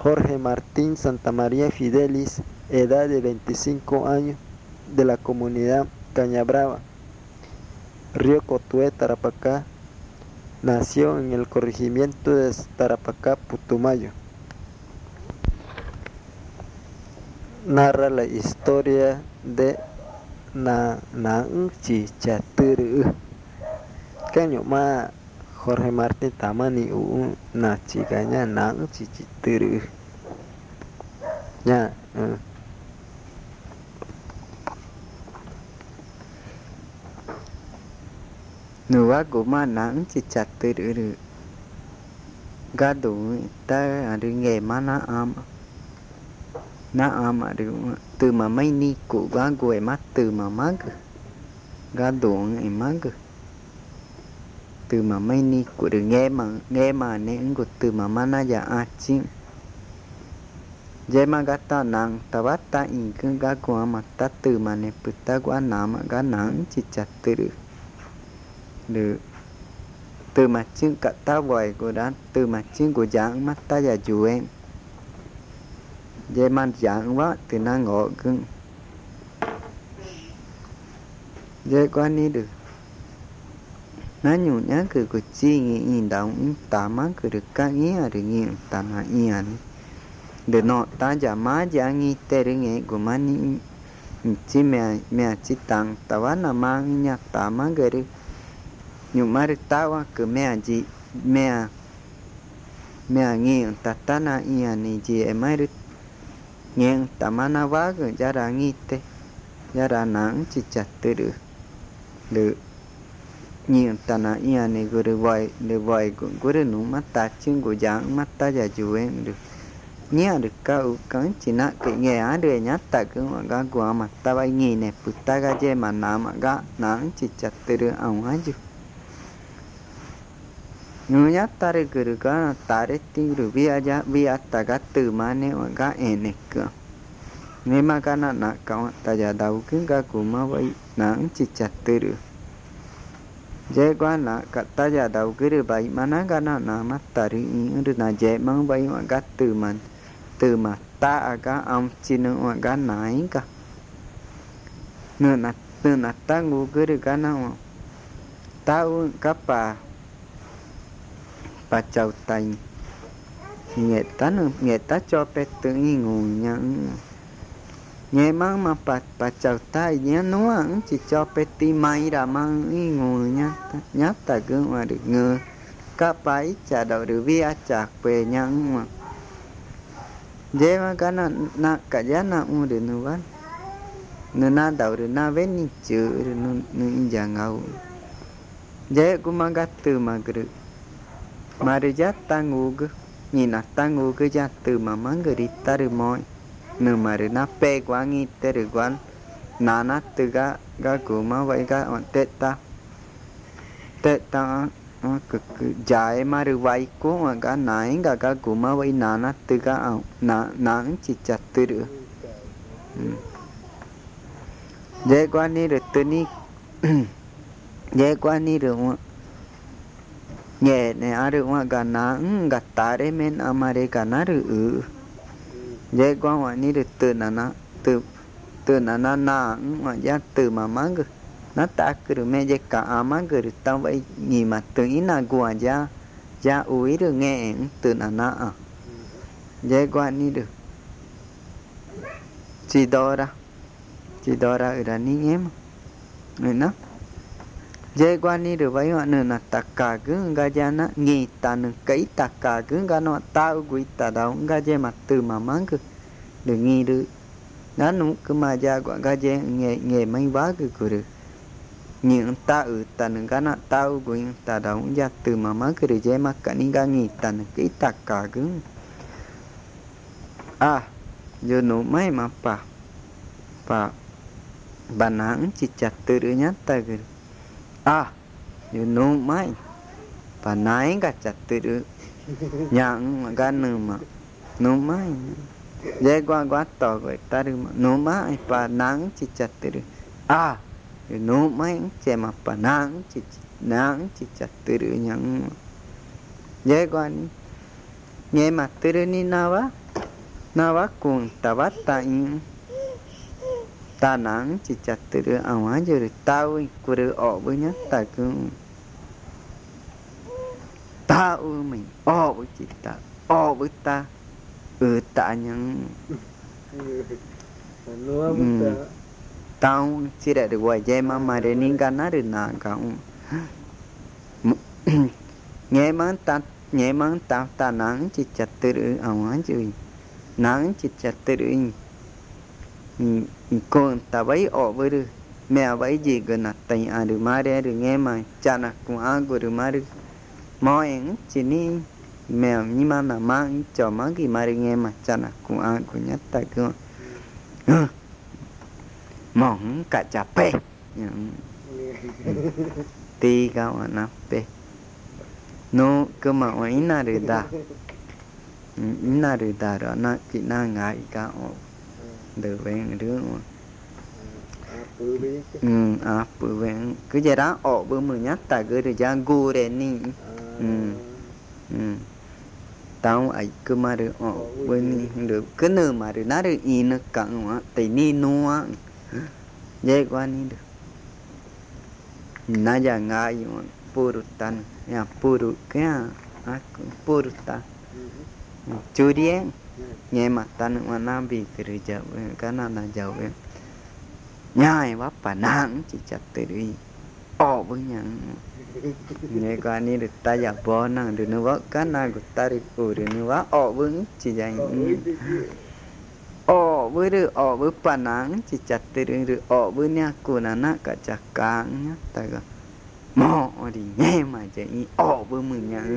Jorge Martín Santamaría Fidelis, edad de 25 años, de la comunidad Cañabrava, Río Cotué, Tarapacá. Nació en el corregimiento de Tarapacá, Putumayo. Narra la historia de Naan Chichaturu. Caño ma Jorge Martín Tamani na chiganya Naan Chichaturu. Ya. Nuwa goma Naan Chichaturu. Gadu ta adu nghề ma na ama adu từ mà mấy ni cụ ga gue mắt từ mà mag gadu ngai mag từ mà mấy ni cụ được nghe mà nè ứng của từ mà mana ya achin je ma gata nang tabata in cứ ga của mà ta từ mà nè putta của nama ga nang Chichaturu được từ mà chính cả ta vội của đó từ mà chính của dạng mắt ta ya jueng je man dạng quá từ na ngộ cưng je quan ni được na nhu nhá cứ của chi nghĩ động ta má cứ được các nghĩa được nghe ta na yên được nọ ta giả má giả nghi tê được nghe của man chi mẹ chi tăng ta vá na mang nhá ta má cái được nhu má được ta vá cứ mẹ gì mẹ nghe ta na yên này gì em mới được nghe ta má na vá cứ giả ra nghi tê giả ra nắng Chichaturu được nhìn ta na ia này cứ được vội cũng được nụ mắt ta chân của dạng mắt ta giả chủ em được nhớ được cao cắn chỉ nã cái nghề á được nhát ta cứ mà gã của mặt ta bay nghề này bút ta gã che mà mà gã nắng Chichaturu ông á chứ nhớ nhát ta được cứ được gã ta đấy tin được vía ta gã từ mà nếu mà gã này cơ nếu mà gã nã cao ta giả đầu cứ gã của mà vậy nắng Chichaturu je quan là cả ta giả đầu cứ được vậy mà nó cái nào mắt ta đi được là je mang vậy mà cái từ mà ta cái ông chỉ nó mà cái này cả nữa là ta ngu cứ được cái nào ta uống cái bà chầu tay nghe ta cho bé tự ngủ nhận nghe mang mà bà chào tay nhé nó chỉ cho peti mai đã mang ý ngồi nhát ta cứ mà được ngờ các bái trả đầu được vía chạc về nhang mà dễ mà cái na cả giá na mua được nữa bán nữa na đầu được na vén như chữ được nữa già ngầu dễ cũng mang cái từ mà cứ được mà được giá ta ngu cứ nhìn là ta ngu cứ giá từ mà mang người đi ta được mọi nửa mà được na pe quá nghi tê được quán nana từ ga của má vậy ga on tê ta cực dài mà được vậy cố mà ga nãy ga của má vậy nana từ ga ao nắng Chichaturu dễ quá ni được từ ni dễ quá ni được nhẹ này à được mà ga nắng ga ta đấy men amare ga na được dễ quá mà ni được từ na mà giá từ mà mang nó ta cứ được mẹ dễ cả mang cứ được tao vậy nhìn mà từ ý là của giá uống được nghe từ na dễ quá ni được chỉ đó ra ở đây ní em người nó dễ quá ni được vậy mà nữa là tất cả cứ ga giá nó nghỉ ta nữa cái tất cả cứ ga nó tao quý ta đâu ga dễ mà từ mà mang cứ được nghỉ được nó cứ mà ra quả ga dễ nghề mấy bá cứ được những ta ở ta nữa cái nó tao quý ta đâu ra từ mà mang cứ được dễ mà cả ní ga nghỉ ta nữa cái tất cả cứ giờ nó mấy mà bà nắng Chichaturu nhát ta cứ giờ nó mấy bà nãy cả Chichaturu nhận ga nữa mà nó mấy dễ quá to rồi ta được mà nó mấy bà nắng Chichaturu nó mấy che mà bà nắng Chichaturu nhận dễ quá nghe mà từ đi nào á na vác cuồng ta vắt ta in ta nắng chỉ chặt từ đứa ảo á giờ tao của đứa ở với nhá ta cứ ta mình ở với chị ta ở với ta ta những tao chỉ để được quay dây mà để nín gan nó được nà không nghe mắng ta nắng chỉ chặt từ đứa ảo á chứ nắng chỉ chặt từ đứa con ta bấy ở với đứa mẹ bấy gì gần nát tay được mà để được nghe mà cha nát cũng ăn của được mà được mọi anh chỉ ní mẹ như mà là mang cho má cái mà được nghe mà cha nát cũng ăn của nhất tay cứ mỏng cả chả pe tì cao anh nắp pe nó cơ mà ấy na được ta đó na kỹ năng ngại cao được ven đứa bự ven cứ vậy đó ở bữa mười nhát ta cứ được ra gu đến ní tao ấy cứ mà được ở bên được cứ nơi mà được nó được in nó cặn quá thì ní nua dễ quá ní được na giờ ngại mà purutan ya purut cái purutan chú điên nghe mặt ta nữa mà bị từ giờ cái nào là giàu em nhai bắp và nặng chỉ chặt từ đi với nhận nghe coi ni được ta giả bò năng được nữa cái nào của ta được được nữa với chỉ dành với được với bà nặng chỉ chặt từ được với nha cô là nát cả chặt càng nhá ta gọi mò đi nghe mà chạy với mình nha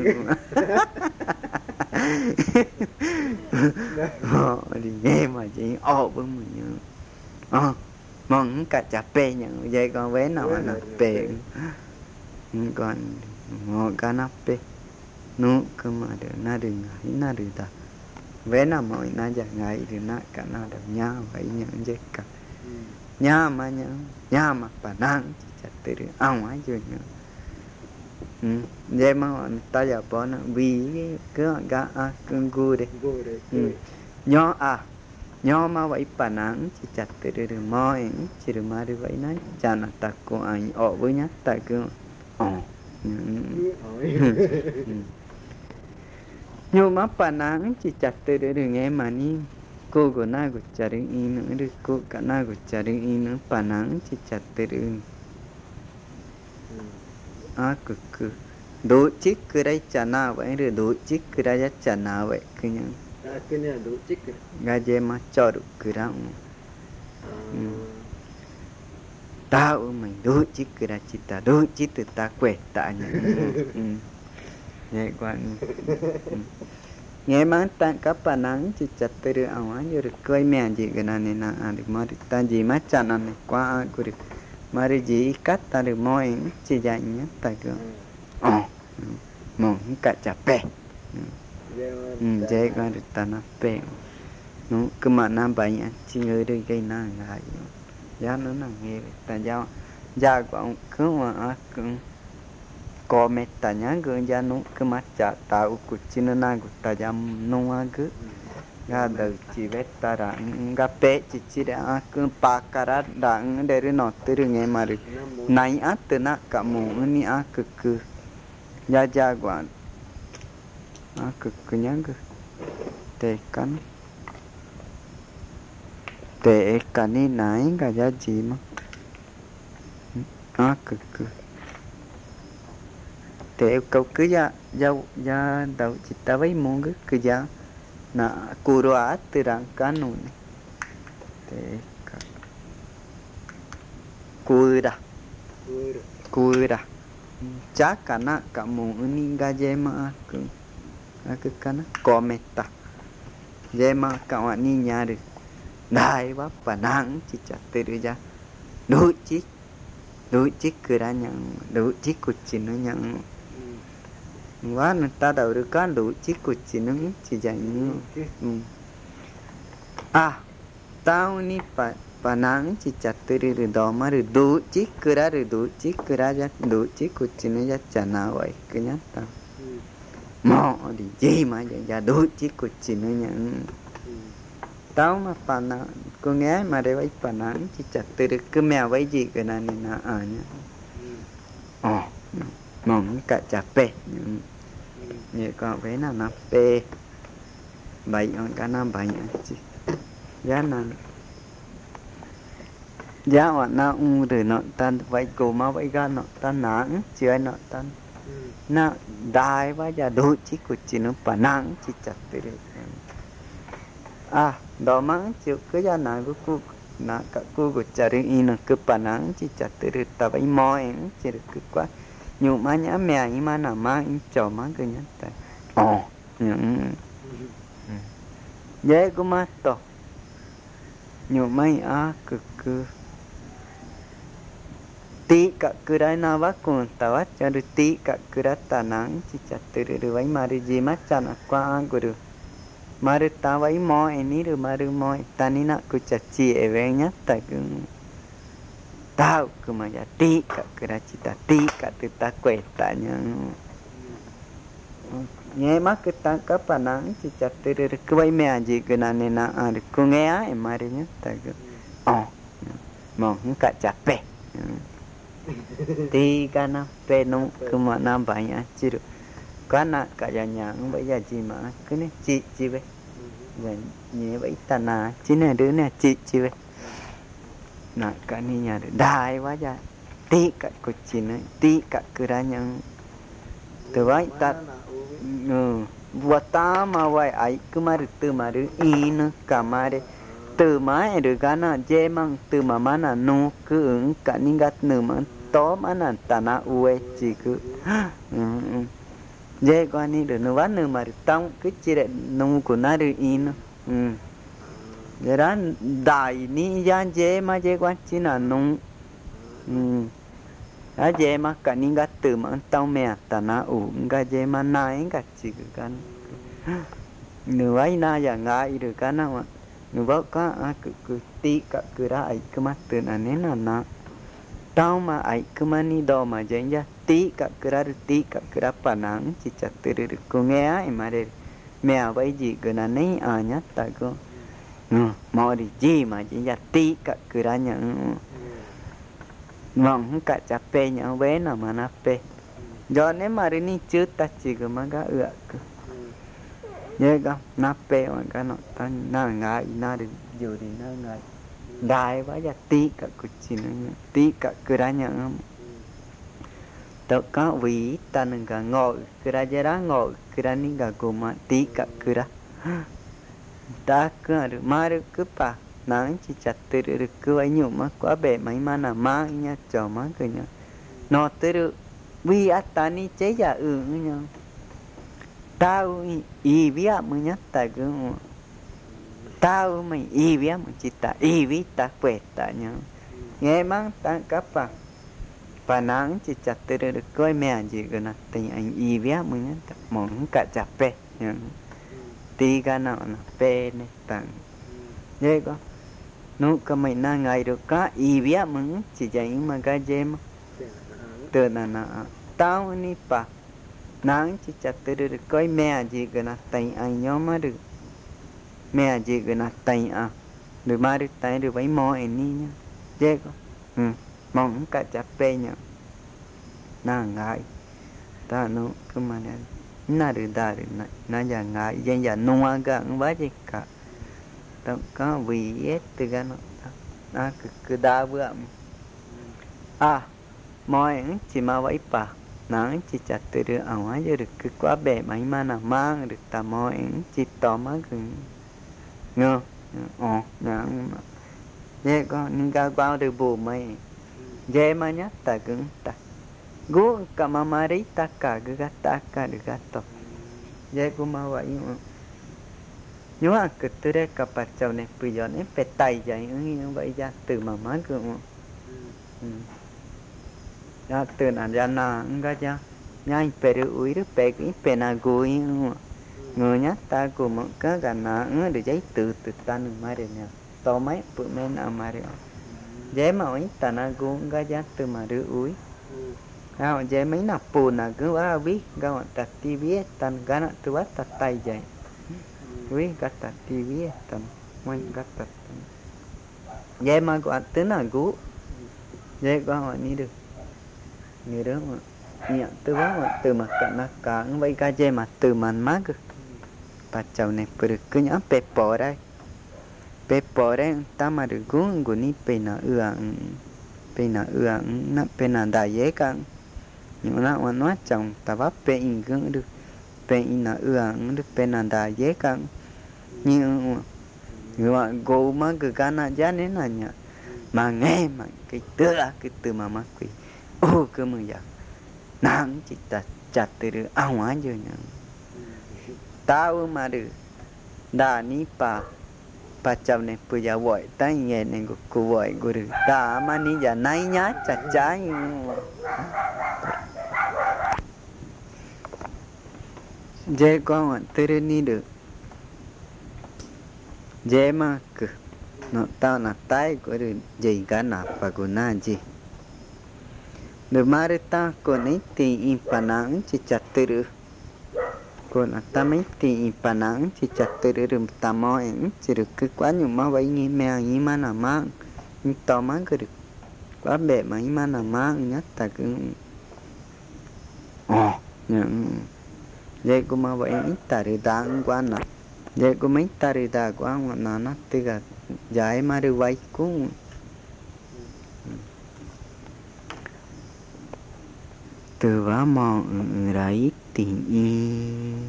đi nghe mà chị với mình mong cả chả pe nhận vậy con vé nào là pe còn ngồi cả nắp pe nó cơ mà được na được na được ta vé nào mà na giờ ngày thì na cả na được nha vậy nhận vậy cả nha mà bà năng chỉ chặt từ được ấy chưa nhận vậy mà ta giờ bỏ nó vì cái cơn gu đấy nhỏ mà vậy bà nắng chỉ chặt từ được mỏi chỉ được mà được vậy nói chả là ta của anh ở với nhá tại cứ nhưng mà bà nắng chỉ chặt từ được nghe mà ni cô của na của chả được in nữa được cô cả na của chả được in nữa bà nắng chỉ chặt từ được cực đủ chiếc cứ đây chả nào vậy rồi đủ chiếc cứ đây chả nào vậy cứ nhá cái này đủ chiếc gaje mà cho được cứ đó tao mình đủ chiếc cứ đây chỉ ta đủ chiếc từ ta quẹt ta nhá nghe quan nghe mà ta các bạn nắng chỉ chặt từ được áo như được coi mẹ gì cái này nè được mà được ta gì mà chả này qua cứ được mà được gì cắt ta được mọi chỉ dạy nhá ta cứ mong cả chả pe dễ qua được ta nó pe nó cứ mà nam bảy anh chỉ ngơi đây cái na ngại giá nó là nghe ta giao giá của ông cứ mà có mẹ ta nhá cứ giá nó cứ mà chả tao của chỉ nó na của ta jam nông cứ ga đời chỉ biết ta đã ga pe chỉ đã cứ pa cara đã để nó từ nghe mà được này từ na cả mù ni cứ giá quả cực nhá cứ tệ cắn đi nãy cả giá gì mà cực tệ câu cứ giá đầu chỉ ta với muốn cứ giá na cura từ đằng cán nụ này tệ cura chắc cả na cả muốn ni gaje mà cứ cana kometa vậy mà các bạn đi nhà được đại bác và nắng chỉ chặt từ đưa ra đôi chiếc cứ đã nhận đôi chiếc của chị nó nhận quá người ta đầu được có đôi chiếc của chị nó chỉ dành như tao ní và nắng chỉ chặt từ đưa đó mà được đôi chiếc cứ đã ra đôi chiếc của chị nó ra chả nào vậy cứ nhắc tao mò đi gì mà vậy ra đôi chiếc của chị nó nhận tao mà phản nặng cô nghe mà để vậy phản nặng chỉ chặt từ được cứ mèo vậy gì cái này nè ở nhá mong cả chặt pe như con với nó nắp pe bảy on cả năm bảy chứ giá là giá họ nào từ nó tan vậy cổ mà vậy gan nó tan nặng chưa nó tan nó đại quá giờ đôi chỉ của chỉ nó phản nặng chỉ chặt từ được đó mang chịu cứ ra nào của na cả cô của cha riêng in cứ bản năng chỉ chặt từ được ta vậy mỏi chỉ được cứ quá nhiều má nhá mẹ nhưng mà nằm má chó má cứ nhá tại những dễ của má to nhiều mấy cứ tí cả cứ đấy nào bác cùng ta bắt cho được tí cả cứ đã ta nắng chỉ chặt từ được vậy mà được gì mắt chăn qua của được mà được ta vậy mỏi ní được mà được mỏi ta ní nè cứ chặt chìa về nhá ta cứ tao cứ mà giờ tí cả cứ đã chỉ ta tí cả từ ta quẹt ta nhá nghe mắt cái ta cấp bản năng chỉ chặt từ được cứ vậy mẹ gì cái này nè được cô nghe em mà được nhá ta cứ mong không cả chặt pe tí cả năm pe nó cứ mà năm bảy nhá chỉ được có nè cả nhà không bây giờ gì mà cứ này chị vậy vậy nhớ vậy ta nà chỉ này đứa này chị vậy nè cả nhà được đại quá giờ tí cả của chị này tí cả cứ ra nhận từ vậy ta vợ ta mà vậy ấy cứ mà được từ mà được in cả mà đấy từ mà được cái nào dễ mang từ mà là nu cứ ứng cả những cái nữa mà to mà là ta na uế chỉ cứ dễ qua ni được nó vắt nữa mà được tông cứ chỉ để nu của nó được in vậy đó đại ni gian dễ mà dễ qua chỉ là nu á dễ mà cả những cái từ mà tông mẹ ta na u cái dễ mà nãy cái chỉ cái nửa ấy na giờ ngại được cái nào mà nửa vợ có cứ tí cả cứ ra ấy cứ mắt từ này là nó tao mà ấy cứ mà ni đo mà dễ ra tí cả cứ ra bản năng chỉ chặt từ được cô nghe em mà đây mẹ vậy gì cái này nhá tại cô mọi đi gì mà chỉ ra tí cả cứ ra nhận mong cả chặt pe nhận bé nào mà nắp pe do nếu mà đi ni chưa ta chỉ có mà cái nhớ không nắp pe mà cái nó ta na ngại na được dù thì na ngại đại quá giờ tí cả của chị nó tí cả cứ ra nhận tao có vì ta nâng cả ngồi cứ ra giờ đó ngồi cứ ra ní cả cùng mà tí cả cứ ra ta cứ được mà được cứ pa nắng chỉ chặt từ được cứ ấy nhiều mà quá bể mấy mà là má nha chờ má cứ nhá nó từ được vì ta ní chế giả nhá tao y vía mới nhá tại cứ tao mày y vía mà chỉ ta y vía ta quẹt ta nhá nghe mang ta cấp và nắng chỉ chặt từ được coi mẹ gì cái nào tình anh y vía mới nhá mong cả chặt pe nhá tí cái nào nó pe này tặng nghe có nó cái mày na ngày được cá y vía mới chỉ dạy mà cái gì mà từ nào tao ni pa nắng chỉ chặt từ được coi mẹ gì cái nào tình anh nhóm mà được mẹ gì cái nào tình được mà được tay được với mò anh ni nhá dễ có mong cả chặt pe nhá na ngại ta nó cứ mà na được ta được na giờ ngại dân giờ nuông cả không biết gì cả tao có vì hết từ cái nó cứ đa bữa mọi chỉ mà vậy pa nắng chỉ chặt từ được ở ngoài giờ được cứ quá bể mấy mà nào mang được ta mọi chỉ tỏ má cứ ngơ nắng dễ có những cái bao được bù mày dễ mà nhá ta cứng ta gua cả mà đấy ta cả cái ta cả được cái to dễ cũng mà vậy nhưng mà cứ từ đây cả bát cháo này bây giờ này phải tay vậy như vậy ra từ mà má cứ ya từ nãy giờ na enggak ya nhai peru uy được pe cái pe na gui người nhá ta cũng một cái na được giấy từ tan mà đây nè to mấy bữa men mà đây giấy mà ấy ta na gu enggak ya từ mà được uy nào giấy mấy nạp bùn là cứ vào viết cái đặt tivi tan cái nó từ bắt đặt tay vậy uy cái đặt tivi tan mình gắt tật dễ mà có tính là cũ dễ có hỏi ní được như đó mà nhẹ từ đó mà từ mặt cận là cả vậy cả dễ mà từ màn mát cơ bà cháu này vừa được cứ nhớ bẹp bỏ đây ta mà được cuốn của ní bên nào nó bên nào đại dễ cả nhưng mà nó nói chồng ta bắt bên cũng được bên nào được bên nào đại dễ cả nhưng mà cô mà cứ cái nào giá nên là nhỉ mà nghe mà cái từ mà mắc quỷ ô cơ mừng giờ nắng chỉ chặt từ được áo áo rồi nhỉ tao mà được đã ní bà cháu này bây giờ vội tay nghe này của vội của được đã mà ní giờ nay nhá chặt trái dễ quá mà từ ní được dễ mà cứ nó tao là tay của được gì cả nạp và của na gì được mà được ta còn ấy thì im panang chỉ chặt từ được còn là ta mấy thì panang chỉ chặt từ được ta mỏi chỉ được cứ quá nhiều mà vậy nghe mèo như mà là mang to má cứ được quá bể mà như mà là mang nhất ta cứ nhận vậy cũng mà vậy ít ta được ta quan là vậy cũng mấy ta được ta quan mà nó tức là giải mà được vậy cũng từ vá mòn rải tình y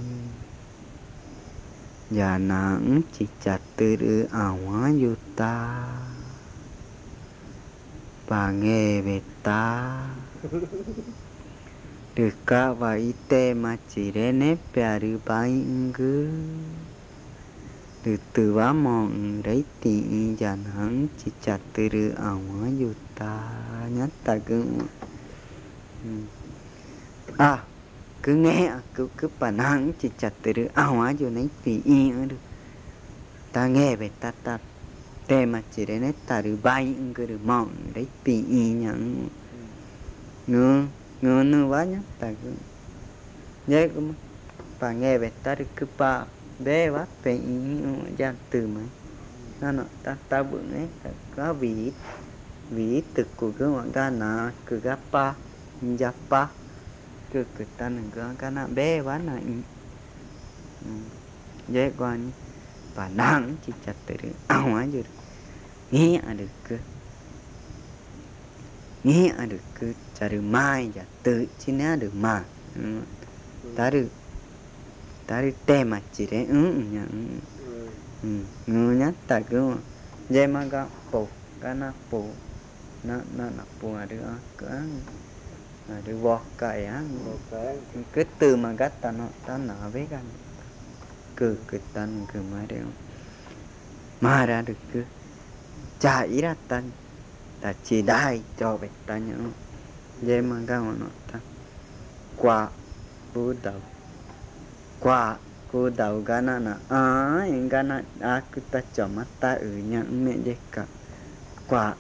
và nắng chỉ chặt từ đứa ảo hóa vô ta và nghe về ta được cả và y tê mà chỉ để nếp bè được bay cứ được từ vá mòn rải tình y và nắng chỉ chặt từ đứa ảo hóa vô ta nhất ta cứ cứ nghe cứ bản năng chỉ chặt từ được áo á cho nên tùy ý được ta nghe về ta tê mà chỉ để nét ta được bay cứ được mong đấy tùy ý nhận ngừa quá nhá ta cứ nhớ cũng bà nghe về ta được cứ ba bé quá tùy ý gian từ mấy nó ta bữa ấy có vì thực của cái ngọn ca nà cứ gấp ba giáp ba cứ ta đừng có cái nào bé quá này dễ qua như và đang chỉ chặt từ được áo á rồi nghe được cứ chả được mai chả tự chỉ nè được mà ta được tem mà chỉ để người nhát ta cứ dễ mà cái bộ cái nào bộ nó bộ là được cái được vọt cày á cái từ mà gắt ta nở vớiกันcứ tan cứ mới được mà ra được cứ chạy ra tan ta chỉ đai cho về ta nhớ vậy mà cái nó ta qua cú đầu cái nó cái nó cứ ta cho mắt ta nhận mẹ vậy cả qua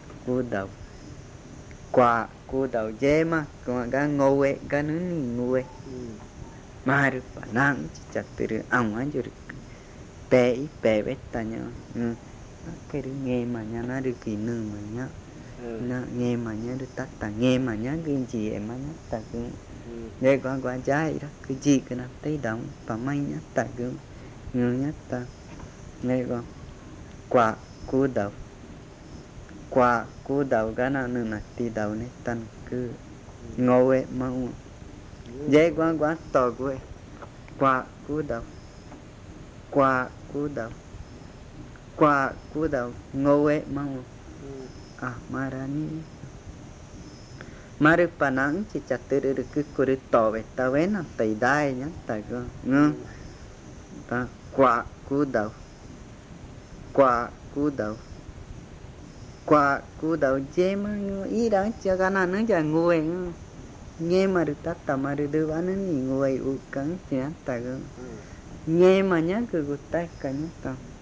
cú đầu dễ mà còn cái ngô ấy cái nó ngô ấy mà được bản năng chỉ chặt từ được ong á cho được bể bét ta nhớ cái đứa nghe mà nhá nó được kỳ nương mà nhá nó nghe mà nhá được tắt ta nghe mà nhá cái gì em mà nhá ta cứ nghe qua trái đó cái gì cái nào thấy động và may nhá ta cứ ngư nhá ta nghe con qua cú đầu cái nào nữa là tí đầu này tan cứ ngô ấy mà dễ quá to của ấy qua cú đầu ngô ấy mà mà ra ní mà được bản năng chỉ chặt từ được cứ cô được to về ta vén là tẩy đai nhá tại cơ ngư ta qua cú đầu chế mà ý đó cho cái nào nó cho nguội nghe mà được tắt tầm mà được đưa bán nó gì nguội u cắn thì nó tại cơ nghe mà nhá cứ gục tay cả nhá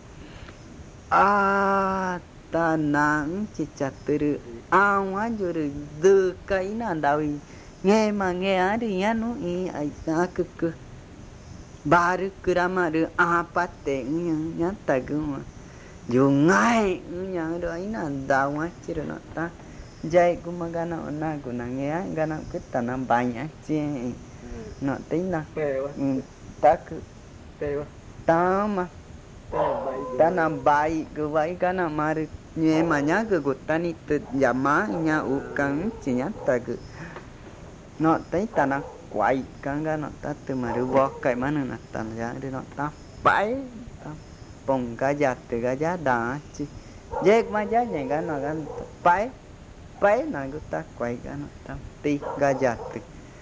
tao ta nắng chỉ chặt từ được quá rồi được đưa cái nào đầu nghe mà nghe á thì nhá nó ý ai ta cứ ba được cứ ra mà được bắt tệ nhá tại cơ mà dù ngay nhà đó ấy là đau quá chứ được nó ta dây cũng mà cái nó na của nàng nghe cái nó cứ ta nằm bài nhá chứ nó tính na ta cứ ta mà ta nằm bài cứ vậy cái nào mà được như mà nhá cứ của ta đi từ giảm má nhà u cắn chỉ nhá ta cứ nó tính ta nó quậy cái nó ta từ mà được vót cái má nó là ta ra đi nó ta bãi bông cá giặt từ cá giá đá chứ dễ mà giá này cái nó cái bãi này của ta quậy cái nó ta ti cá giặt từ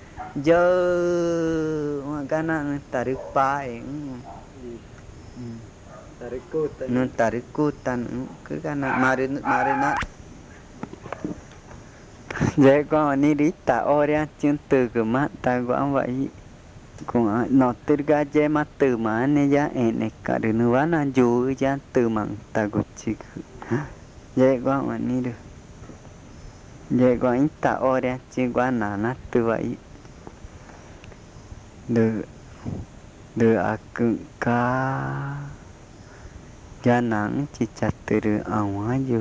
giờ mà cái nó ta được bãi nó taricutan cứ cái nó mari nó dễ có ni đi ta ora chân từ của mắt ta cũng vậy cũng nó từ cái dễ mà từ mà này giá này cả đứa nữa nó dù giá từ mà ta cũng chỉ dễ quá mà ni được dễ quá anh ta ora chỉ quá nát từ vậy được cứ cá gia nắng chỉ chặt từ được ở ngoài dù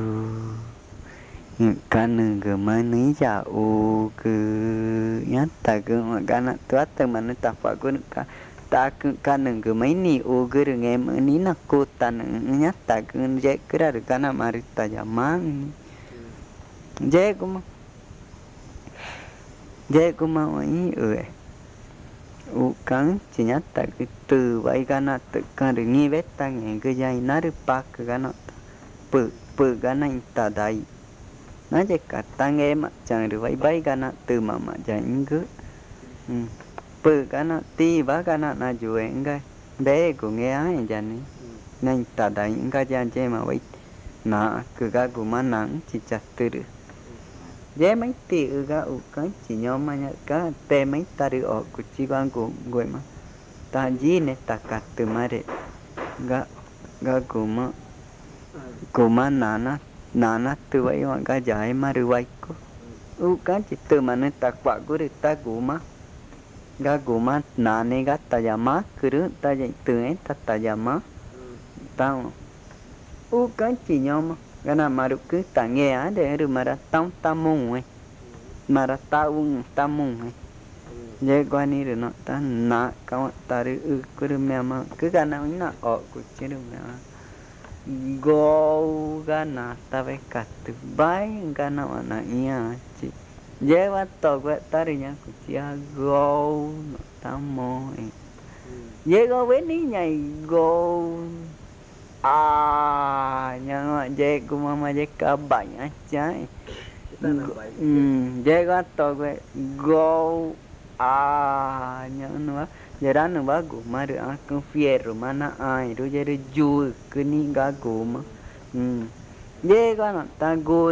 cái nương cái mà ní giả u cứ nhát ta cứ mà cái nó toát từ mà nó tập vào cái ta cứ cái nương cái mấy ní u cứ được nghe mà ní nó cô ta nhát ta cứ dễ cứ ra được cái nào mà được ta giả mang dễ cũng ấy u cắn chỉ nhát ta cứ từ vậy cái nó tự cái được nghe vết ta nghe cái dây nó được bạc cái nó bự cái này ta đầy nó chỉ cả ta nghe mà chẳng được vậy bay cái nó từ mà chẳng cứ bự cái nó ti vá cái nó là chuyện cái bé của nghe ai chẳng nên ta đầy những cái cha chơi mà vậy nọ cứ cái của má nắng chỉ chặt từ được dễ mấy tỷ cái chỉ nhóm mà cái tê mấy ta được ở của chi quan của người mà ta gì này ta cắt từ mà đấy cái của mà nana từ vậy mà cái giải mà được vậy có cái chỉ từ mà nên ta quả của được ta của mà nane cái ta giả má cứ được ta dạy từ ấy ta giả má tao cái chỉ nhóm cái nào mà được cứ ta nghe để được mà ra tông ta mùng ấy mà ra ta mùng ấy vậy qua đi được nó ta nã cao ta được cứ được mẹ mà cứ cái nào nó ở của chế được mẹ go cái nào ta phải cắt từ bay cái nào là nhá chị vậy mà tao cái ta đi nhá của chị go ta mò vậy go với ní nhảy go nhưng dễ cũng mà dễ cả bảy trái dễ có tôi cái go nhưng nữa giờ đó nữa bác cũng mà được ăn cơm phê rồi mà nó ai rồi giờ được vui cái ní gà cũng mà dễ có nó ta go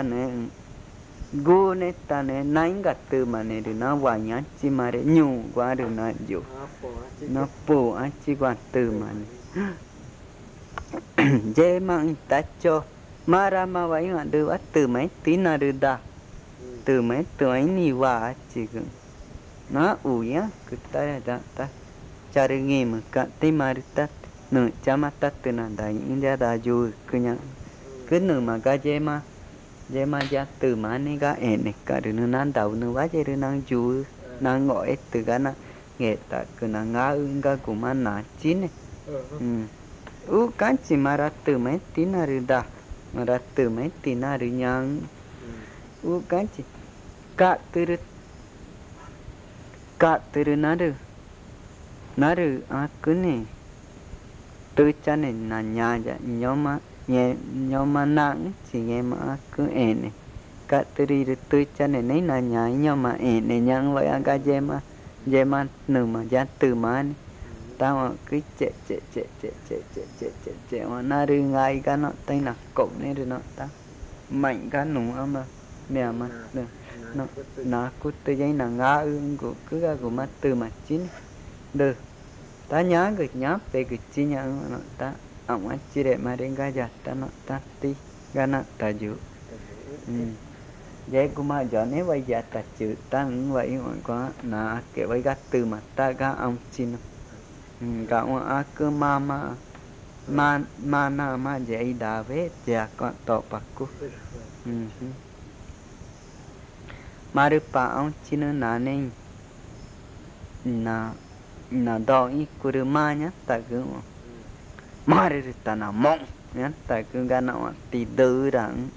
này ta này nãy gạt từ mà này được nó vài nhát chỉ mà để nhủ qua được nó dụ nó bổ anh chỉ quan từ mà dễ mang ta cho mà ra mà vậy mà được bắt từ mấy tí nào được đa từ mấy nhiều quá chỉ cần nó ủi á cứ ta cha được nghe mà cả tí mà được ta nửa cha mà ta từ nào đại những gia đại vui cứ nhá cứ nửa mà cái dễ mà gia từ mà này cái này cả được nửa nan đầu nửa quá dễ được năng vui năng ngồi từ cái nó nghe ta cứ năng ngã ứng cái của mà nã chín này cái chỉ mà ra từ mấy tí nào được đa mà ra từ mấy tí nào được nhang cái chỉ cả từ nó được cứ này từ cha này là nhà vậy nhóm mà nặng chỉ nghe mà cứ này cả từ đi được từ cha này nấy là nhà nhóm mà này nhang vậy cái dễ mà nửa mà ra từ mà tao cứ chạy mà nó đi ngay cái nó tay là cột này rồi nó ta mạnh cái nụ mà mẹ mà nó cứ từ giấy là ngã của cứ cái của mắt từ mà chín được ta nhớ cái nhớ về cái chi nhớ nó ta ông ấy chỉ để mà đến cái giặt ta nó ta tí cái nó ta dữ vậy cũng mà giờ nếu bây giờ ta chữ ta cũng vậy mà có là cái với cái từ mà ta cái ông chín cả ông cứ mà mana ma vậy đà vế già con tọ bạc cú mà được bảo ông chỉ nên là nên na đo ý của đứa ma nhá ta cứ mà được ta nào mong nhá ta cứ gan nào tì tư rằng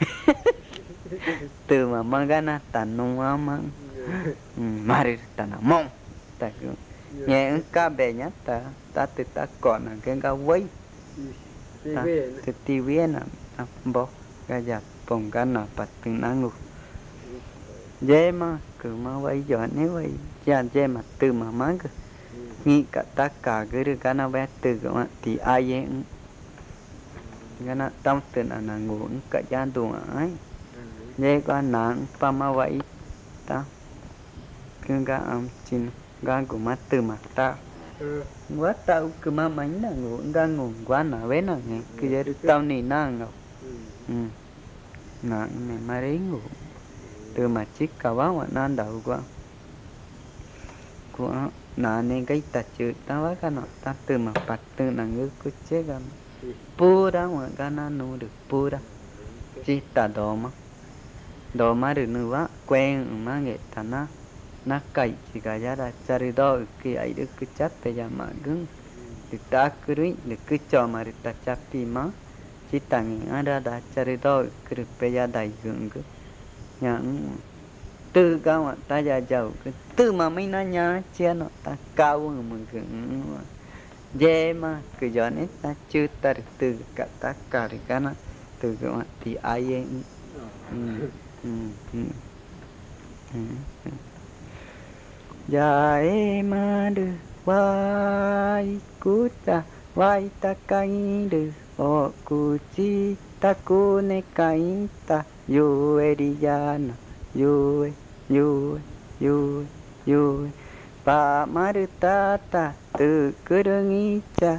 từ mà mang gan na ta nung mang mà được ta nào mong ta cứ nghe ứng cá bè nhá ta từ ta còn là cái cá quấy ta từ tivi nè bó cái giặt bông cái nào bật từng năng ngục dễ mà cứ mà quay giỏi nếu vậy dàn dễ mà từ mà mang cứ nghĩ cả tất cả cái đứa cái nào bé từ cái mà thì ai dễ cái nào tâm từ là ngủ cả gian tù ấy dễ có nắng pa mà vậy ta cứ cái chín gan của mắt từ mặt ta quá tao cứ mà mánh là ngủ gan ngủ quá nào bé nào nghe cứ dễ được tao nỉ năng ngọc nặng này mà đấy ngủ từ mà chiếc cào áo mà nan đầu của nó nên cái ta chữ ta quá cái nó ta từ mà bật từ là ngư cứ chết gần pu đó mà cái nó nuôi được pu đó chỉ ta đồ mà được nữa quen mà nghệ ta nó cày chỉ cả giá là cari đó cái ấy được cứ chắc bây giờ mà gừng được ta cứ đấy được cứ cho mà được ta chắc thì mà chỉ tăng ada đã cari đó cứ được bây giờ đầy gừng cứ nhận từ cao mà ta già giàu cái từ mà mấy nó nhá chia nó ta cao hơn mình gừng dễ mà cứ giờ này ta chưa ta được từ cả tất cả được cái nó từ cái mà thì ai em Jai madu vai kuta vai takai du o kuchi taku ne kaita yu ediyana yu pa madu tata tu kurungicha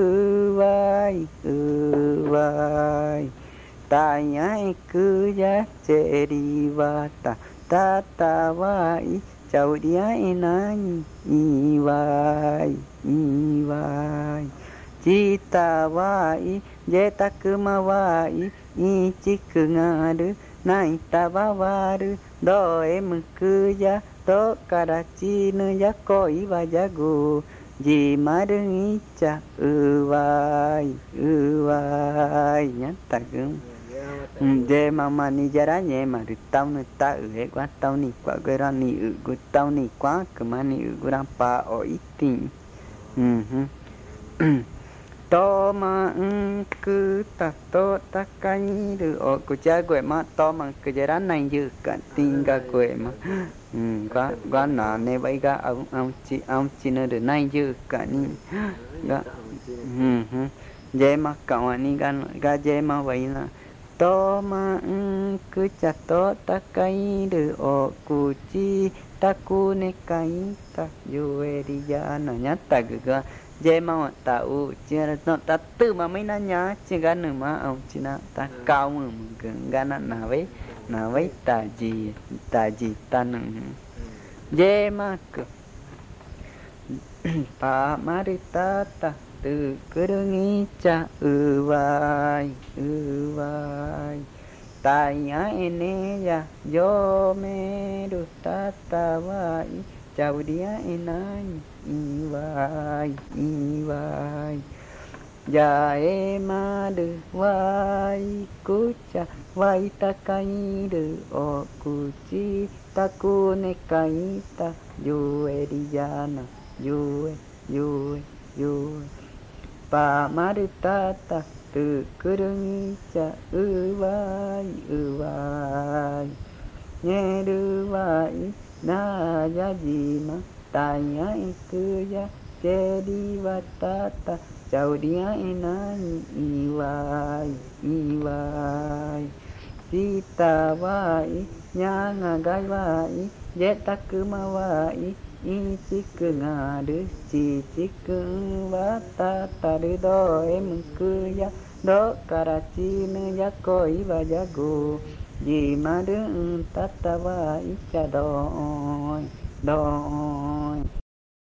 vai tai cứ ya cheri vata tata vai chau dia nai vai cita vai jeta kuma vai i chiku ngadu nai ta bawaru do em cứ ya do karachi nu ya koi wa jago ji maru icha vai nhá ta cứ dê mà ni jara nhẹ mà được tao ni ta ở quá tao ni quá cái ra ni ở của tao ni quá cái mà ni ở của đang pa ở ít tiền to mà cứ ta to ta canh được ở của cha quậy mà to mà cái jara này dư cả tiền cả quậy mà quá nọ này bây giờ ông chỉ nó được này dư cả ni đó dê mà cậu anh ga dê mà vậy là to mà cứ chặt to ta cây được ở cụ chi ta cu ne cây ta vui đi ra nó nhát ta cứ dễ mà ta u chỉ là ta tự mà mấy nó nhá chỉ cái nữa mà ông chỉ là ta cao mà cái nó nào với ta gì ta nữa dễ mà cứ pa mà đi ta từ cứ nghĩ cha vai tai ai nè ya yo me du ta vai chau dia enai vai ya ema du vai kucha vai ta kai du o kuchi ta ku ne kai ta yu ediyana yu pa madu tata tu kurungi cha vai nghe du vai na ya gì mà tai ai cứ ya che đi va tata chau đi ai na vai sita vai nhang gai vai jeta kuma vai i chiku ngadu chi chiku vata tadu do em cứ ya do karachi nu ya koi wa jago ji madu tata wa icha doi